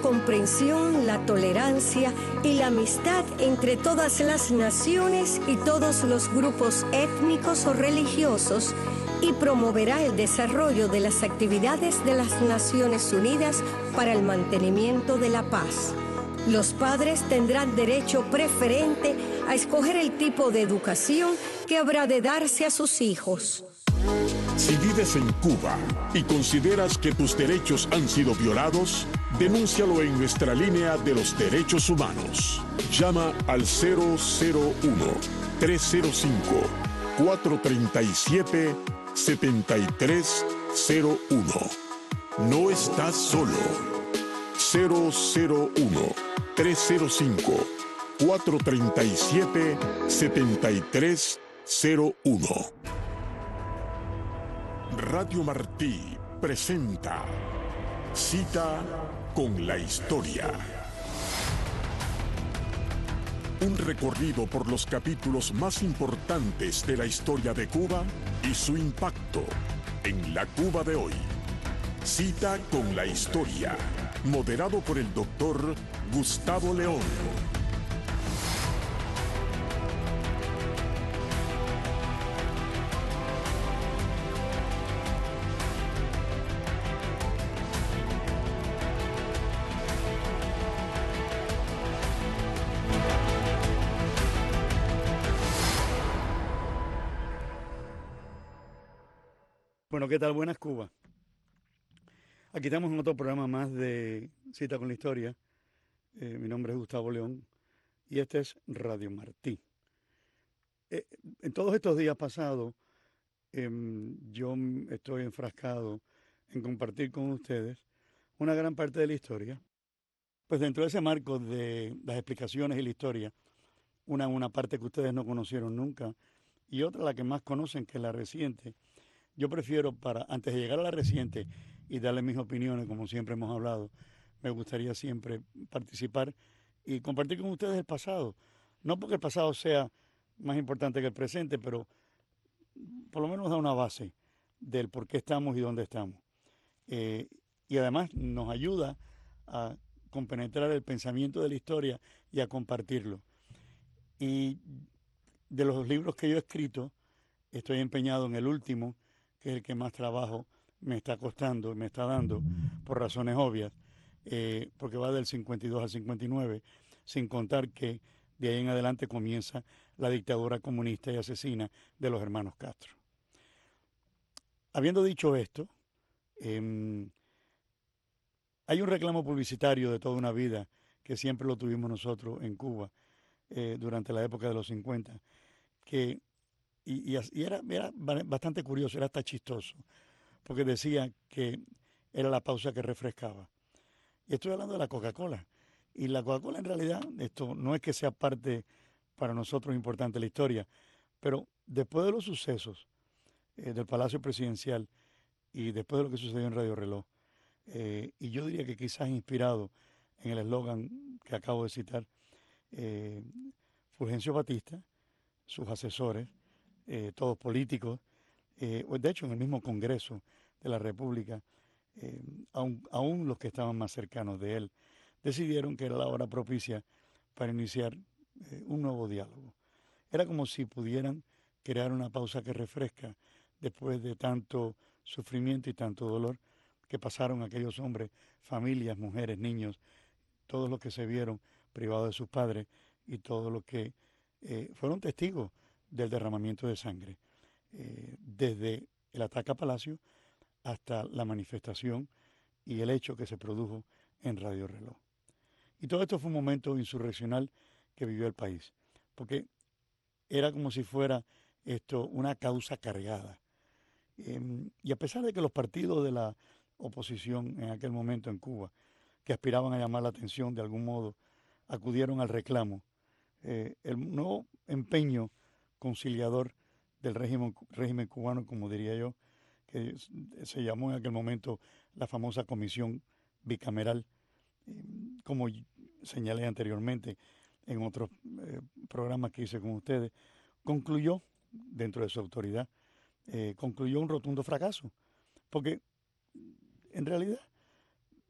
comprensión, la tolerancia y la amistad entre todas las naciones y todos los grupos étnicos o religiosos, y promoverá el desarrollo de las actividades de las Naciones Unidas para el mantenimiento de la paz. Los padres tendrán derecho preferente a escoger el tipo de educación que habrá de darse a sus hijos. Si vives en Cuba y consideras que tus derechos han sido violados, denúncialo en nuestra línea de los derechos humanos. Llama al 001-305-437-7301. No estás solo. 001-305-437-7301. Radio Martí presenta Cita con la Historia. Un recorrido por los capítulos más importantes de la historia de Cuba y su impacto en la Cuba de hoy. Cita con la Historia, moderado por el doctor Gustavo León. Bueno, ¿qué tal? Buenas, Cuba. Aquí estamos en otro programa más de Cita con la Historia. Mi nombre es Gustavo León y este es Radio Martí. En todos estos días pasados, yo estoy enfrascado en compartir con ustedes una gran parte de la historia. Pues dentro de ese marco de las explicaciones y la historia, una parte que ustedes no conocieron nunca y otra la que más conocen, que es la reciente. Yo prefiero, antes de llegar a la reciente y darle mis opiniones, como siempre hemos hablado, me gustaría siempre participar y compartir con ustedes el pasado. No porque el pasado sea más importante que el presente, pero por lo menos da una base del por qué estamos y dónde estamos. Y además nos ayuda a compenetrar el pensamiento de la historia y a compartirlo. Y de los libros que yo he escrito, estoy empeñado en el último, que es el que más trabajo me está costando y me está dando, por razones obvias, porque va del 52 al 59, sin contar que de ahí en adelante comienza la dictadura comunista y asesina de los hermanos Castro. Habiendo dicho esto, hay un reclamo publicitario de toda una vida que siempre lo tuvimos nosotros en Cuba durante la época de los 50, que y era bastante curioso, era hasta chistoso, porque decía que era la pausa que refrescaba. Y estoy hablando de la Coca-Cola. Y la Coca-Cola en realidad, esto no es que sea parte para nosotros importante de la historia, pero después de los sucesos del Palacio Presidencial y después de lo que sucedió en Radio Reloj, y yo diría que quizás inspirado en el eslogan que acabo de citar, Fulgencio Batista, sus asesores, todos políticos, de hecho en el mismo Congreso de la República, aún los que estaban más cercanos de él, decidieron que era la hora propicia para iniciar un nuevo diálogo. Era como si pudieran crear una pausa que refresca después de tanto sufrimiento y tanto dolor que pasaron aquellos hombres, familias, mujeres, niños, todos los que se vieron privados de sus padres y todos los que fueron testigos del derramamiento de sangre, desde el ataque a Palacio hasta la manifestación y el hecho que se produjo en Radio Reloj. Y todo esto fue un momento insurreccional que vivió el país, porque era como si fuera esto una causa cargada. Y a pesar de que los partidos de la oposición en aquel momento en Cuba, que aspiraban a llamar la atención de algún modo, acudieron al reclamo, el nuevo empeño conciliador del régimen cubano, como diría yo, que se llamó en aquel momento la famosa comisión bicameral, como señalé anteriormente en otros programas que hice con ustedes, concluyó, dentro de su autoridad, concluyó un rotundo fracaso, porque en realidad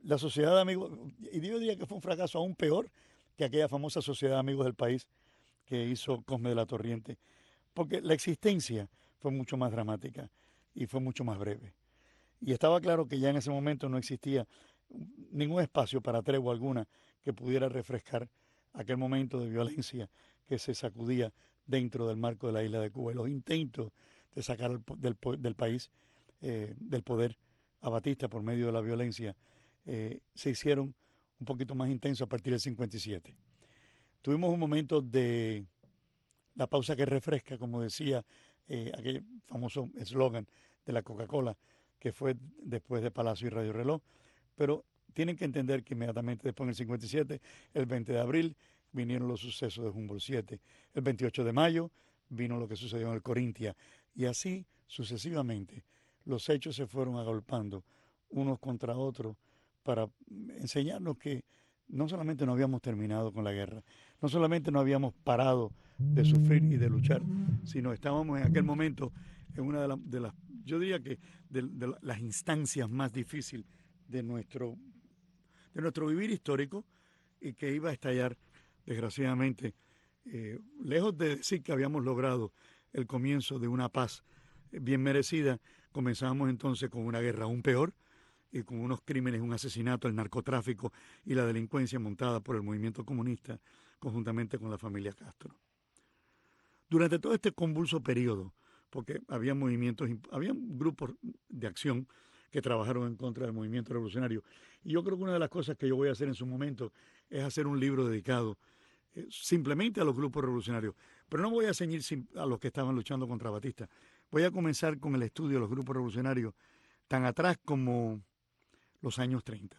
la sociedad de amigos, y yo diría que fue un fracaso aún peor que aquella famosa sociedad de amigos del país que hizo Cosme de la Torriente, porque la existencia fue mucho más dramática y fue mucho más breve. Y estaba claro que ya en ese momento no existía ningún espacio para tregua alguna que pudiera refrescar aquel momento de violencia que se sacudía dentro del marco de la isla de Cuba y los intentos de sacar del país, del poder a Batista por medio de la violencia, se hicieron un poquito más intensos a partir del 57. Tuvimos un momento de la pausa que refresca, como decía aquel famoso eslogan de la Coca-Cola, que fue después de Palacio y Radio Reloj, pero tienen que entender que inmediatamente después en el 57, el 20 de abril, vinieron los sucesos de Humboldt 7, el 28 de mayo vino lo que sucedió en el Corintia, y así sucesivamente los hechos se fueron agolpando unos contra otros para enseñarnos que no solamente no habíamos terminado con la guerra, no solamente no habíamos parado de sufrir y de luchar, sino estábamos en aquel momento en una de las yo diría que de las instancias más difíciles de nuestro vivir histórico y que iba a estallar, desgraciadamente, lejos de decir que habíamos logrado el comienzo de una paz bien merecida, comenzamos entonces con una guerra aún peor y con unos crímenes, un asesinato, el narcotráfico y la delincuencia montada por el movimiento comunista conjuntamente con la familia Castro. Durante todo este convulso periodo, porque había movimientos, había grupos de acción que trabajaron en contra del movimiento revolucionario. Y yo creo que una de las cosas que yo voy a hacer en su momento es hacer un libro dedicado simplemente a los grupos revolucionarios. Pero no voy a ceñir a los que estaban luchando contra Batista. Voy a comenzar con el estudio de los grupos revolucionarios tan atrás como los años 30.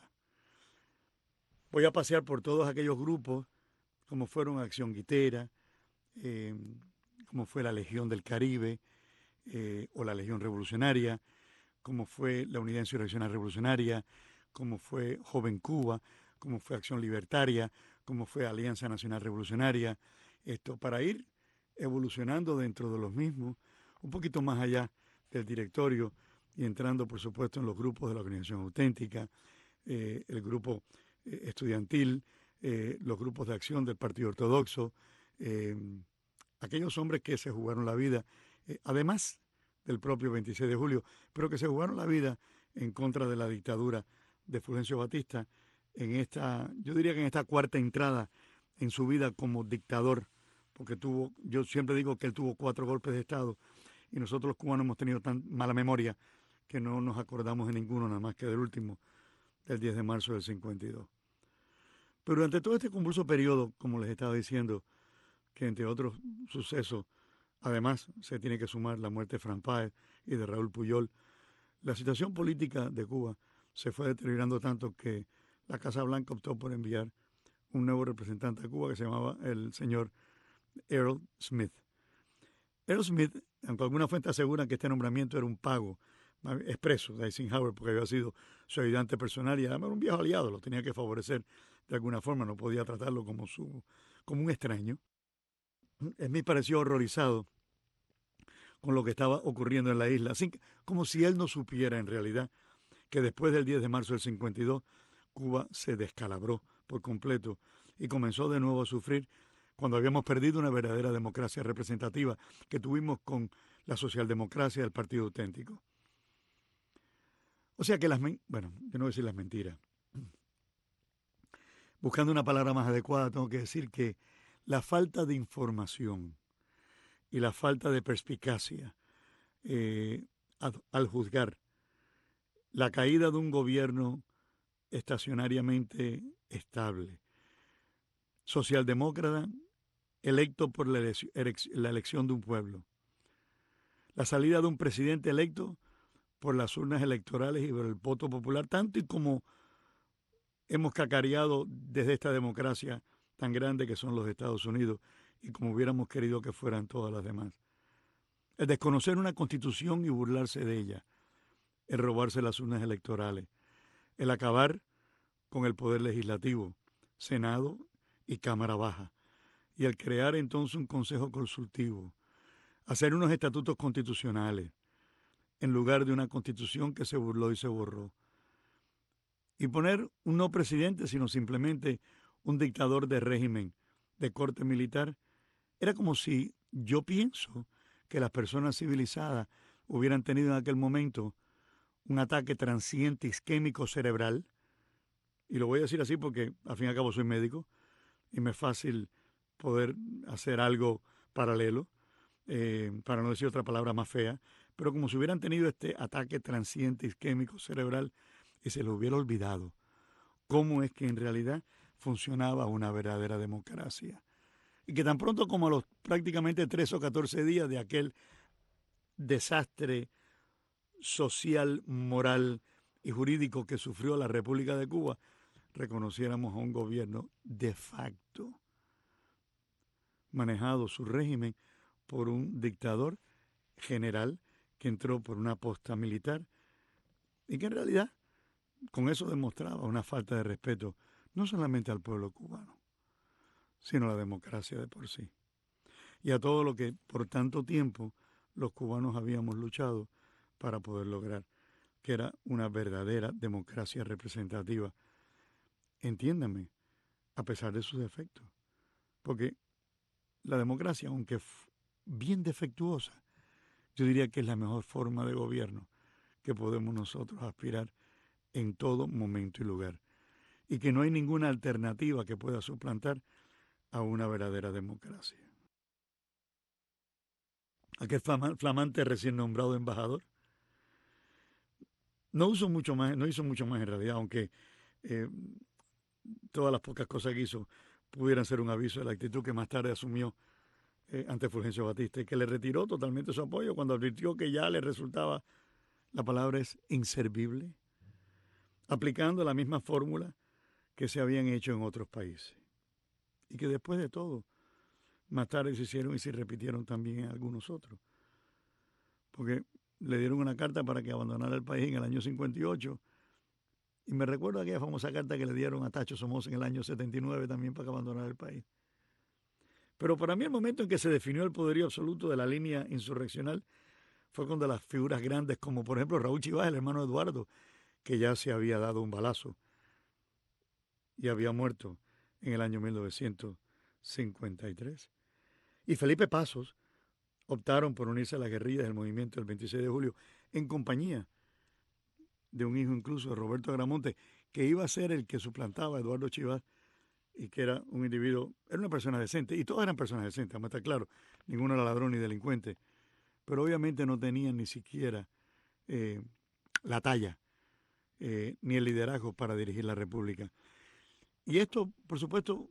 Voy a pasear por todos aquellos grupos, como fueron Acción Guitera, como fue la Legión del Caribe, o la Legión Revolucionaria, como fue la Unidad Insurreccional Revolucionaria, como fue Joven Cuba, como fue Acción Libertaria, como fue Alianza Nacional Revolucionaria, para ir evolucionando dentro de los mismos, un poquito más allá del directorio y entrando, por supuesto, en los grupos de la Organización Auténtica, el grupo estudiantil, los grupos de acción del Partido Ortodoxo, aquellos hombres que se jugaron la vida, además del propio 26 de julio, pero que se jugaron la vida en contra de la dictadura de Fulgencio Batista yo diría que en esta cuarta entrada en su vida como dictador, porque yo siempre digo que él tuvo 4 golpes de Estado y nosotros los cubanos hemos tenido tan mala memoria que no nos acordamos de ninguno, nada más que del último, del 10 de marzo del 52. Pero durante todo este convulso periodo, como les estaba diciendo, que entre otros sucesos, además se tiene que sumar la muerte de Frank Páez y de Raúl Puyol, la situación política de Cuba se fue deteriorando tanto que la Casa Blanca optó por enviar un nuevo representante a Cuba que se llamaba el señor Errol Smith. Errol Smith, aunque alguna fuente asegura que este nombramiento era un pago expreso de Eisenhower porque había sido su ayudante personal y además era un viejo aliado, lo tenía que favorecer de alguna forma, no podía tratarlo como un extraño. Smith pareció horrorizado con lo que estaba ocurriendo en la isla, así como si él no supiera en realidad que después del 10 de marzo del 52 Cuba se descalabró por completo y comenzó de nuevo a sufrir cuando habíamos perdido una verdadera democracia representativa que tuvimos con la socialdemocracia del Partido Auténtico. O sea que yo no voy a decir las mentiras. Buscando una palabra más adecuada, tengo que decir que la falta de información y la falta de perspicacia al juzgar la caída de un gobierno estacionariamente estable, socialdemócrata, electo por la elección de un pueblo, la salida de un presidente electo por las urnas electorales y por el voto popular, tanto y como hemos cacareado desde esta democracia tan grande que son los Estados Unidos y como hubiéramos querido que fueran todas las demás. El desconocer una constitución y burlarse de ella, el robarse las urnas electorales, el acabar con el poder legislativo, Senado y Cámara Baja, y el crear entonces un consejo consultivo, hacer unos estatutos constitucionales, en lugar de una constitución que se burló y se borró. y poner un no presidente, sino simplemente un dictador de régimen de corte militar, era como si yo pienso que las personas civilizadas hubieran tenido en aquel momento un ataque transiente isquémico cerebral, y lo voy a decir así porque al fin y al cabo soy médico y me es fácil poder hacer algo paralelo, para no decir otra palabra más fea, pero como si hubieran tenido este ataque transiente isquémico cerebral y se les hubiera olvidado cómo es que en realidad funcionaba una verdadera democracia. Y que tan pronto como a los prácticamente 3 o 14 días de aquel desastre social, moral y jurídico que sufrió la República de Cuba, reconociéramos a un gobierno de facto, manejado su régimen por un dictador general que entró por una posta militar y que en realidad con eso demostraba una falta de respeto no solamente al pueblo cubano, sino a la democracia de por sí. Y a todo lo que por tanto tiempo los cubanos habíamos luchado para poder lograr, que era una verdadera democracia representativa. Entiéndame, a pesar de sus defectos. Porque la democracia, aunque bien defectuosa, yo diría que es la mejor forma de gobierno que podemos nosotros aspirar en todo momento y lugar. Y que no hay ninguna alternativa que pueda suplantar a una verdadera democracia. Aquel flamante recién nombrado embajador no hizo mucho más en realidad, aunque eh, todas las pocas cosas que hizo pudieran ser un aviso de la actitud que más tarde asumió ante Fulgencio Batista y que le retiró totalmente su apoyo cuando advirtió que ya le resultaba, la palabra es inservible, aplicando la misma fórmula que se habían hecho en otros países. Y que después de todo, más tarde se hicieron y se repitieron también en algunos otros. Porque le dieron una carta para que abandonara el país en el año 58. Y me recuerdo aquella famosa carta que le dieron a Tacho Somoza en el año 79 también para que abandonara el país. Pero para mí el momento en que se definió el poderío absoluto de la línea insurreccional fue cuando las figuras grandes como por ejemplo Raúl Chivas, el hermano de Eduardo, que ya se había dado un balazo y había muerto en el año 1953. Y Felipe Pasos optaron por unirse a las guerrillas del movimiento del 26 de julio en compañía de un hijo incluso de Roberto Agramonte, que iba a ser el que suplantaba a Eduardo Chivas y que era un individuo, era una persona decente, y todas eran personas decentes, vamos a estar claro, ninguno era ladrón ni delincuente, pero obviamente no tenían ni siquiera la talla ni el liderazgo para dirigir la República. Y esto, por supuesto,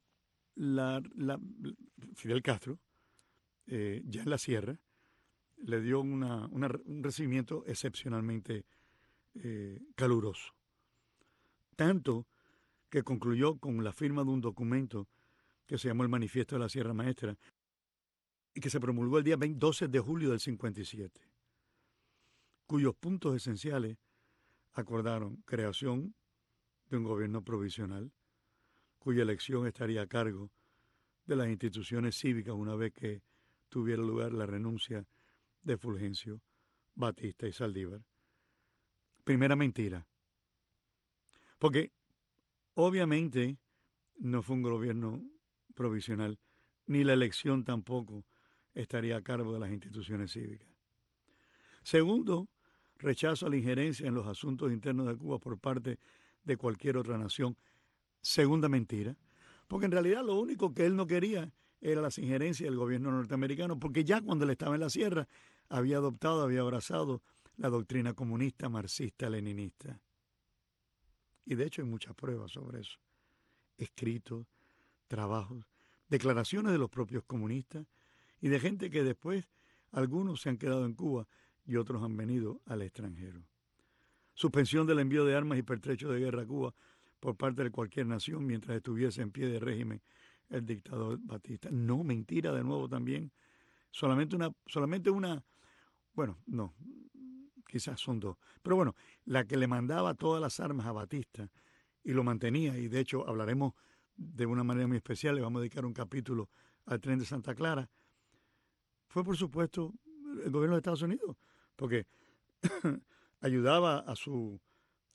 Fidel Castro, ya en la sierra, le dio un recibimiento excepcionalmente caluroso. Tanto que concluyó con la firma de un documento que se llamó el Manifiesto de la Sierra Maestra y que se promulgó el día 12 de julio del 57, cuyos puntos esenciales acordaron creación de un gobierno provisional, cuya elección estaría a cargo de las instituciones cívicas una vez que tuviera lugar la renuncia de Fulgencio, Batista y Saldívar. Primera mentira. Porque obviamente no fue un gobierno provisional, ni la elección tampoco estaría a cargo de las instituciones cívicas. Segundo, rechazo a la injerencia en los asuntos internos de Cuba por parte de cualquier otra nación. Segunda mentira, porque en realidad lo único que él no quería era las injerencias del gobierno norteamericano, porque ya cuando él estaba en la sierra había adoptado, había abrazado la doctrina comunista, marxista, leninista. Y de hecho hay muchas pruebas sobre eso. Escritos, trabajos, declaraciones de los propios comunistas y de gente que después algunos se han quedado en Cuba y otros han venido al extranjero. Suspensión del envío de armas y pertrechos de guerra a Cuba por parte de cualquier nación mientras estuviese en pie de régimen el dictador Batista. No, mentira de nuevo también. Solamente una, bueno, no, quizás son dos. Pero bueno, la que le mandaba todas las armas a Batista y lo mantenía, y de hecho hablaremos de una manera muy especial, le vamos a dedicar un capítulo al tren de Santa Clara, fue por supuesto el gobierno de Estados Unidos, porque ayudaba a su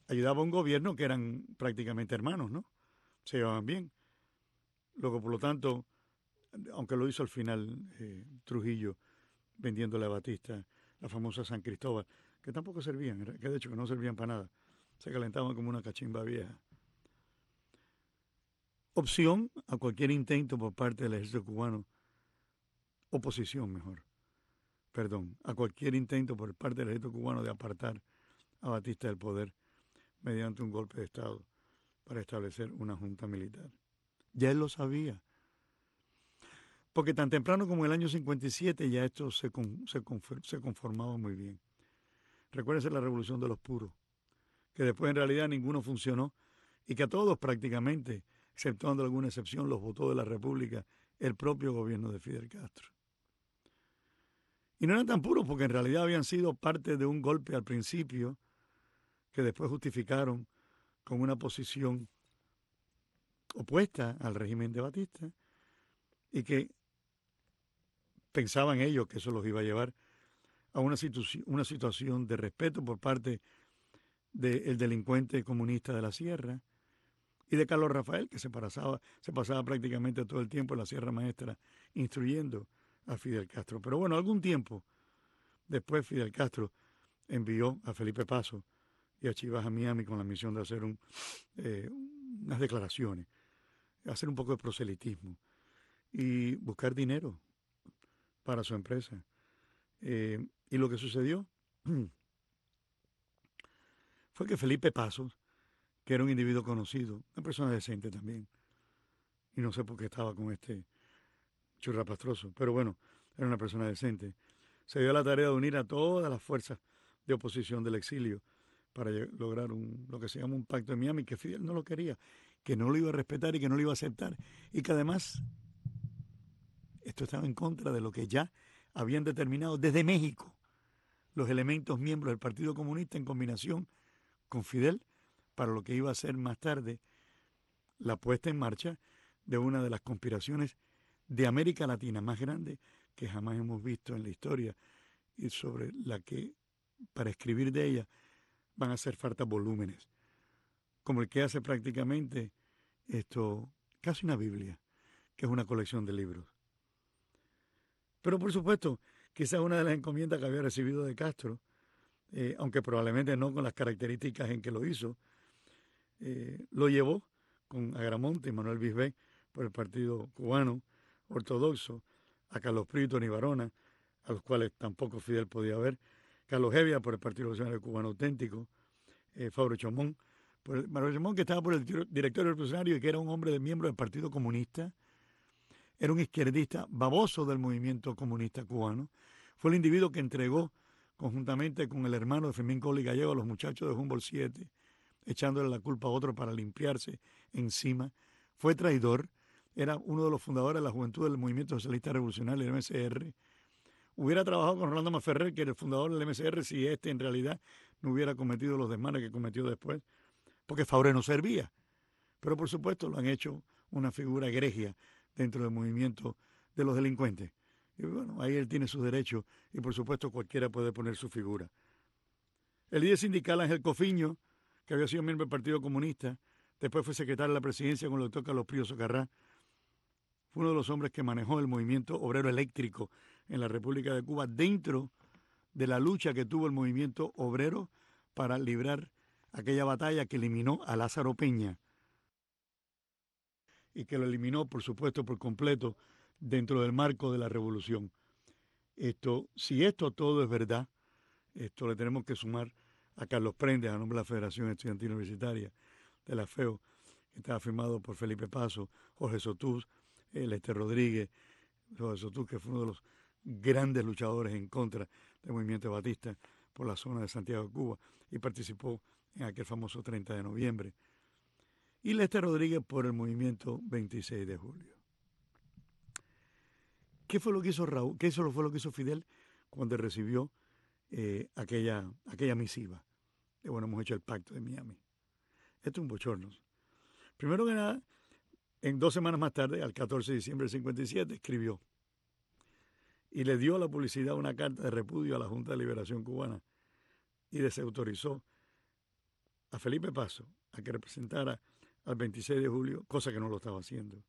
ayudaba a un gobierno que eran prácticamente hermanos, ¿no? Se llevaban bien. Luego, por lo tanto, aunque lo hizo al final Trujillo, vendiéndole a Batista la famosa San Cristóbal, que tampoco servían, que de hecho que no servían para nada. Se calentaban como una cachimba vieja. Opción a cualquier intento por parte del ejército cubano, oposición mejor, perdón, a cualquier intento por parte del ejército cubano de apartar a Batista del poder mediante un golpe de Estado para establecer una junta militar. Ya él lo sabía, porque tan temprano como el año 57 ya esto se conformaba muy bien. Recuérdense la revolución de los puros, que después en realidad ninguno funcionó y que a todos prácticamente, exceptuando alguna excepción, los votó de la República el propio gobierno de Fidel Castro. Y no eran tan puros porque en realidad habían sido parte de un golpe al principio que después justificaron con una posición opuesta al régimen de Batista y que pensaban ellos que eso los iba a llevar a una situación de respeto por parte del delincuente comunista de la Sierra y de Carlos Rafael, que se pasaba prácticamente todo el tiempo en la Sierra Maestra instruyendo a Fidel Castro. Pero bueno, algún tiempo después Fidel Castro envió a Felipe Paso y a Chivas a Miami con la misión de hacer unas declaraciones, hacer un poco de proselitismo y buscar dinero para su empresa. Y lo que sucedió fue que Felipe Pasos, que era un individuo conocido, una persona decente también, y no sé por qué estaba con este churrapastroso, pero bueno, era una persona decente, se dio la tarea de unir a todas las fuerzas de oposición del exilio para lograr lo que se llama un pacto de Miami, que Fidel no lo quería, que no lo iba a respetar y que no lo iba a aceptar, y que además esto estaba en contra de lo que ya habían determinado desde México los elementos miembros del Partido Comunista en combinación con Fidel para lo que iba a ser más tarde la puesta en marcha de una de las conspiraciones de América Latina más grandes que jamás hemos visto en la historia y sobre la que para escribir de ella van a hacer falta volúmenes, como el que hace prácticamente casi una Biblia, que es una colección de libros. Pero por supuesto, quizás una de las encomiendas que había recibido de Castro, aunque probablemente no con las características en que lo hizo, lo llevó con Agramonte y Manuel Bisbé por el Partido Cubano Ortodoxo, a Carlos Prieto y Barona, a los cuales tampoco Fidel podía ver, Carlos Hevia por el Partido Revolucionario Cubano Auténtico, Fabio Chomón, Manuel Chomón, que estaba por el directorio revolucionario y que era un hombre miembro del Partido Comunista, era un izquierdista baboso del movimiento comunista cubano, fue el individuo que entregó conjuntamente con el hermano de Fermín Coli Gallego a los muchachos de Humboldt 7, echándole la culpa a otro para limpiarse encima, fue traidor, era uno de los fundadores de la juventud del movimiento socialista revolucionario, el MSR, hubiera trabajado con Rolando Maferrer, que era el fundador del MSR, si en realidad no hubiera cometido los desmanes que cometió después, porque Faure no servía. Pero por supuesto lo han hecho una figura egregia dentro del movimiento de los delincuentes. Y bueno, ahí él tiene sus derechos y por supuesto cualquiera puede poner su figura. El líder sindical Ángel Cofiño, que había sido miembro del Partido Comunista, después fue secretario de la presidencia con el doctor Carlos Prío Socarrá, fue uno de los hombres que manejó el movimiento obrero eléctrico en la República de Cuba dentro de la lucha que tuvo el movimiento obrero para librar aquella batalla que eliminó a Lázaro Peña y que lo eliminó, por supuesto, por completo dentro del marco de la revolución. Si esto todo es verdad, esto le tenemos que sumar a Carlos Prendes, a nombre de la Federación Estudiantil Universitaria de la FEO, que estaba firmado por Felipe Paso, Jorge Sotús, Lester Rodríguez, Jorge Sotús, que fue uno de los grandes luchadores en contra del movimiento de Batista por la zona de Santiago de Cuba y participó en aquel famoso 30 de noviembre. Y Lester Rodríguez por el movimiento 26 de julio. ¿Qué fue lo que hizo Raúl? ¿Qué fue lo que hizo Fidel cuando recibió aquella misiva? Bueno, hemos hecho el pacto de Miami. Esto es un bochorno. Primero que nada, en 2 semanas más tarde, al 14 de diciembre del 57, escribió y le dio a la publicidad una carta de repudio a la Junta de Liberación Cubana y desautorizó a Felipe Paso a que representara al 26 de julio, cosa que no lo estaba haciendo.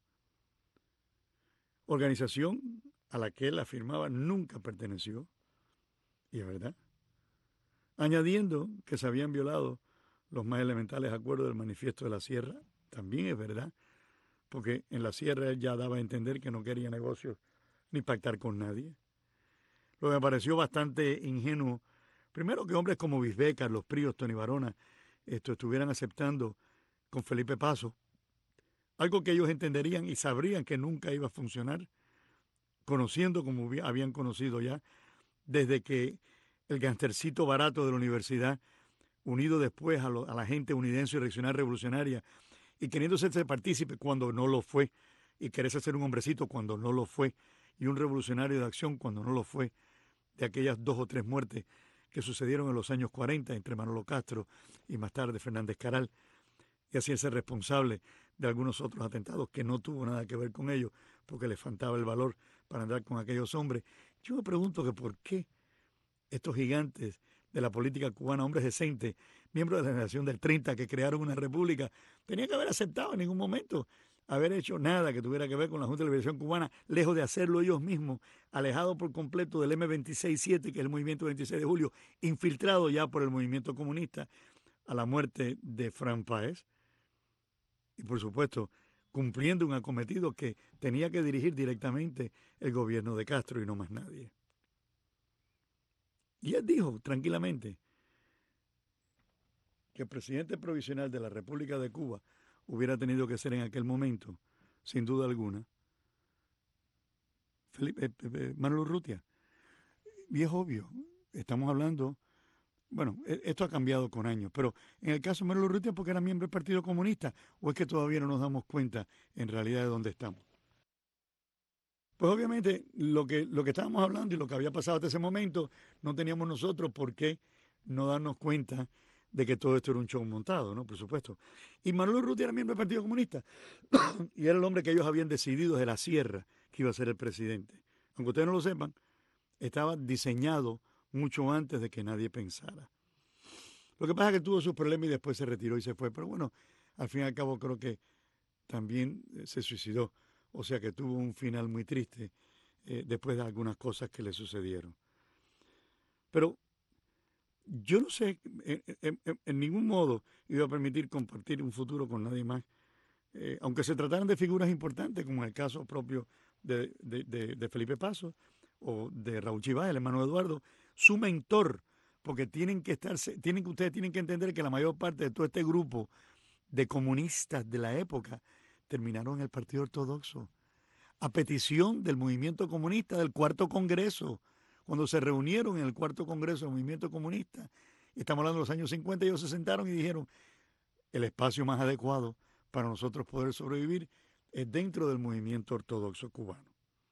Organización a la que él afirmaba nunca perteneció, y es verdad, añadiendo que se habían violado los más elementales acuerdos del Manifiesto de la Sierra, también es verdad, porque en la Sierra él ya daba a entender que no quería negocios ni pactar con nadie. Lo que me pareció bastante ingenuo, primero que hombres como Bisbé, Carlos Príos, Tony Barona, estuvieran aceptando con Felipe Paso, algo que ellos entenderían y sabrían que nunca iba a funcionar, conociendo como habían conocido ya, desde que el gangstercito barato de la universidad, unido después a la gente unidense y reaccionaria revolucionaria, y queriéndose ser partícipe cuando no lo fue, y quererse ser un hombrecito cuando no lo fue, y un revolucionario de acción cuando no lo fue, de aquellas 2 o 3 muertes que sucedieron en los años 40 entre Manolo Castro y más tarde Fernández Caral, y así ser responsable de algunos otros atentados que no tuvo nada que ver con ellos, porque les faltaba el valor para andar con aquellos hombres. Yo me pregunto que por qué estos gigantes de la política cubana, hombres decentes, miembros de la generación del 30 que crearon una república, tenían que haber aceptado en ningún momento haber hecho nada que tuviera que ver con la Junta de Liberación Cubana, lejos de hacerlo ellos mismos, alejados por completo del M-26-7, que es el movimiento 26 de julio, infiltrado ya por el movimiento comunista a la muerte de Fran Páez, y por supuesto cumpliendo un acometido que tenía que dirigir directamente el gobierno de Castro y no más nadie. Y él dijo tranquilamente que el presidente provisional de la República de Cuba hubiera tenido que ser en aquel momento, sin duda alguna, Manuel Urrutia. Y es obvio, estamos hablando, bueno, esto ha cambiado con años, pero en el caso de Manuel Urrutia porque era miembro del Partido Comunista, o es que todavía no nos damos cuenta en realidad de dónde estamos. Pues obviamente lo que estábamos hablando y lo que había pasado hasta ese momento, no teníamos nosotros por qué no darnos cuenta de que todo esto era un show montado, ¿no? Por supuesto. Y Manuel Urrutia era miembro del Partido Comunista y era el hombre que ellos habían decidido desde la sierra que iba a ser el presidente. Aunque ustedes no lo sepan, estaba diseñado mucho antes de que nadie pensara. Lo que pasa es que tuvo sus problemas y después se retiró y se fue. Pero bueno, al fin y al cabo creo que también se suicidó. O sea que tuvo un final muy triste después de algunas cosas que le sucedieron. Pero yo no sé, en ningún modo iba a permitir compartir un futuro con nadie más, aunque se trataran de figuras importantes, como en el caso propio de Felipe Paso o de Raúl Chivas, el hermano Eduardo, su mentor, porque ustedes tienen que entender que la mayor parte de todo este grupo de comunistas de la época terminaron en el Partido Ortodoxo, a petición del movimiento comunista del Cuarto Congreso, cuando se reunieron en el Cuarto Congreso del movimiento comunista. Estamos hablando de los años 50, ellos se sentaron y dijeron, el espacio más adecuado para nosotros poder sobrevivir es dentro del movimiento ortodoxo cubano.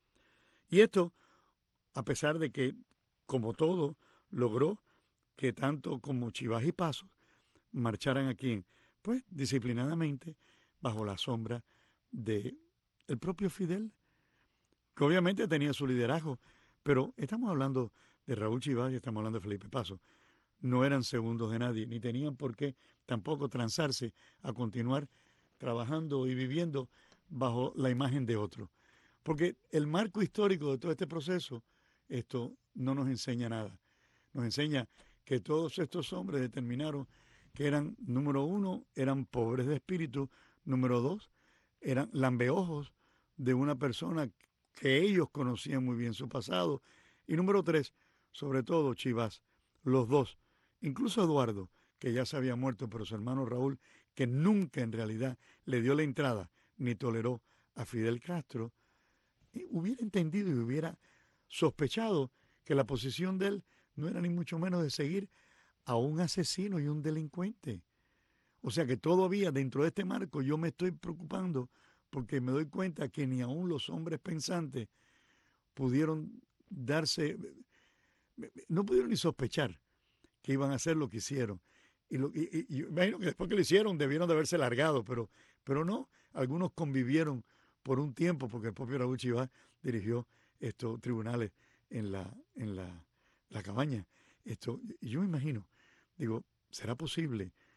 Y esto, a pesar de que, como todo, logró que tanto como Chivas y Paso marcharan aquí, pues disciplinadamente, bajo la sombra del propio Fidel, que obviamente tenía su liderazgo, pero estamos hablando de Raúl Chivas y estamos hablando de Felipe Paso. No eran segundos de nadie, ni tenían por qué tampoco transarse a continuar trabajando y viviendo bajo la imagen de otro. Porque el marco histórico de todo este proceso, esto no nos enseña nada. Nos enseña que todos estos hombres determinaron que eran, número uno, eran pobres de espíritu, número dos, eran lambeojos de una persona que ellos conocían muy bien su pasado, y número tres, sobre todo Chivas, los dos, incluso Eduardo, que ya se había muerto, pero su hermano Raúl, que nunca en realidad le dio la entrada ni toleró a Fidel Castro, hubiera entendido y hubiera sospechado que la posición de él no era ni mucho menos de seguir a un asesino y un delincuente. O sea que todavía dentro de este marco yo me estoy preocupando porque me doy cuenta que ni aún los hombres pensantes pudieron no pudieron ni sospechar que iban a hacer lo que hicieron. Y yo imagino que después que lo hicieron debieron de haberse largado, pero no, algunos convivieron por un tiempo porque el propio Raúl Chivas dirigió estos tribunales en la cabaña. Y yo me imagino, digo, ¿será posible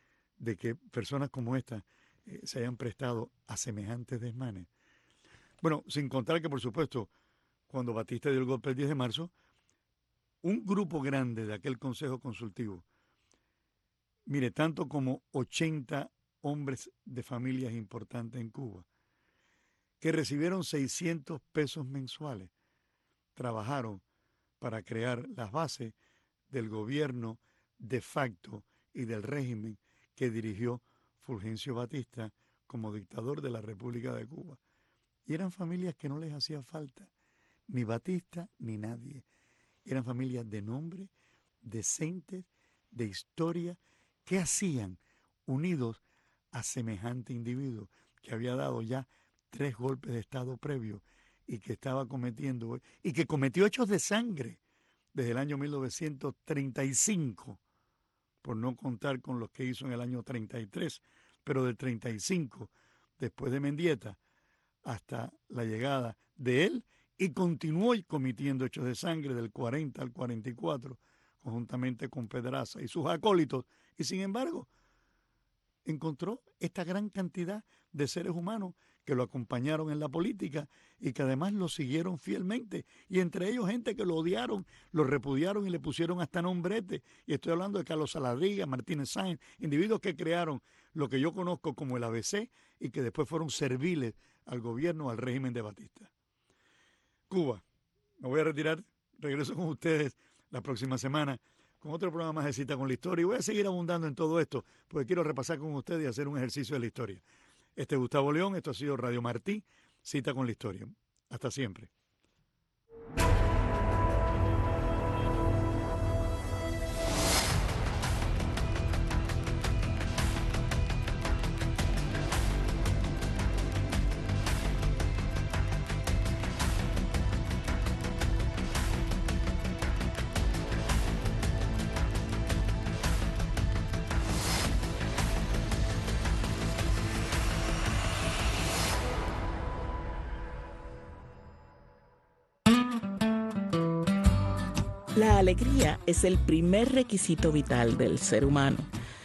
de que personas como esta se hayan prestado a semejantes desmanes. Bueno, sin contar que, por supuesto, cuando Batista dio el golpe el 10 de marzo, un grupo grande de aquel Consejo Consultivo, mire, tanto como 80 hombres de familias importantes en Cuba, que recibieron 600 pesos mensuales, trabajaron para crear las bases del gobierno de facto y del régimen que dirigió Fulgencio Batista como dictador de la República de Cuba. Y eran familias que no les hacía falta ni Batista ni nadie. Eran familias de nombre, decentes, de historia, que hacían unidos a semejante individuo que había dado ya 3 golpes de Estado previos y que estaba cometiendo, y que cometió hechos de sangre desde el año 1935, por no contar con los que hizo en el año 33, pero del 35, después de Mendieta, hasta la llegada de él, y continuó cometiendo hechos de sangre del 40 al 44, conjuntamente con Pedraza y sus acólitos, y sin embargo, encontró esta gran cantidad de seres humanos que lo acompañaron en la política y que además lo siguieron fielmente, y entre ellos gente que lo odiaron, lo repudiaron y le pusieron hasta nombrete. Y estoy hablando de Carlos Saladriga, Martínez Sáenz, individuos que crearon lo que yo conozco como el ABC y que después fueron serviles al gobierno, al régimen de Batista. Cuba, me voy a retirar, regreso con ustedes la próxima semana con otro programa más de Cita con la Historia, y voy a seguir abundando en todo esto porque quiero repasar con ustedes y hacer un ejercicio de la historia. Este es Gustavo León, esto ha sido Radio Martí, Cita con la Historia. Hasta siempre. La alegría es el primer requisito vital del ser humano.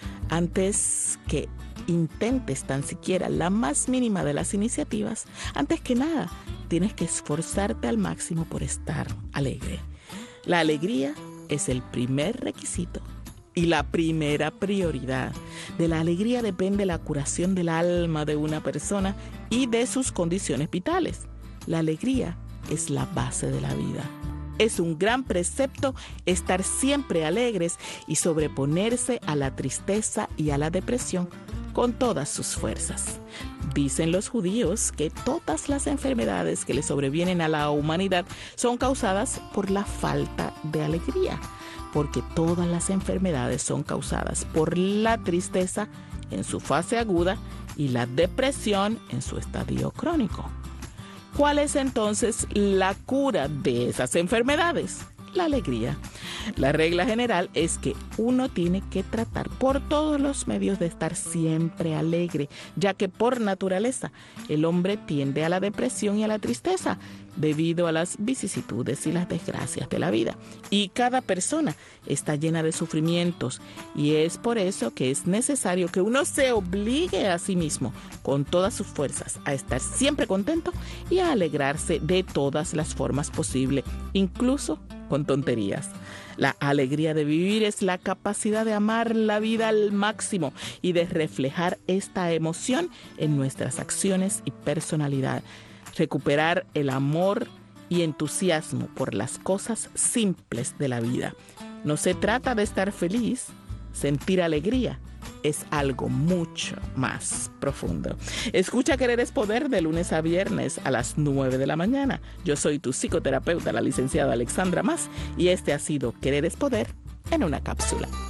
Antes que intentes tan siquiera la más mínima de las iniciativas, antes que nada, tienes que esforzarte al máximo por estar alegre. La alegría es el primer requisito y la primera prioridad. De la alegría depende la curación del alma de una persona y de sus condiciones vitales. La alegría es la base de la vida. Es un gran precepto estar siempre alegres y sobreponerse a la tristeza y a la depresión con todas sus fuerzas. Dicen los judíos que todas las enfermedades que le sobrevienen a la humanidad son causadas por la falta de alegría, porque todas las enfermedades son causadas por la tristeza en su fase aguda y la depresión en su estadio crónico. ¿Cuál es entonces la cura de esas enfermedades? La alegría. La regla general es que uno tiene que tratar por todos los medios de estar siempre alegre, ya que por naturaleza el hombre tiende a la depresión y a la tristeza debido a las vicisitudes y las desgracias de la vida. Y cada persona está llena de sufrimientos, y es por eso que es necesario que uno se obligue a sí mismo con todas sus fuerzas a estar siempre contento y a alegrarse de todas las formas posibles, incluso con tonterías. La alegría de vivir es la capacidad de amar la vida al máximo y de reflejar esta emoción en nuestras acciones y personalidad. Recuperar el amor y entusiasmo por las cosas simples de la vida. No se trata de estar feliz, sentir alegría es algo mucho más profundo. Escucha Querer es Poder de lunes a viernes a las 9 de la mañana. Yo soy tu psicoterapeuta, la licenciada Alexandra Mas, y este ha sido Querer es Poder en una cápsula.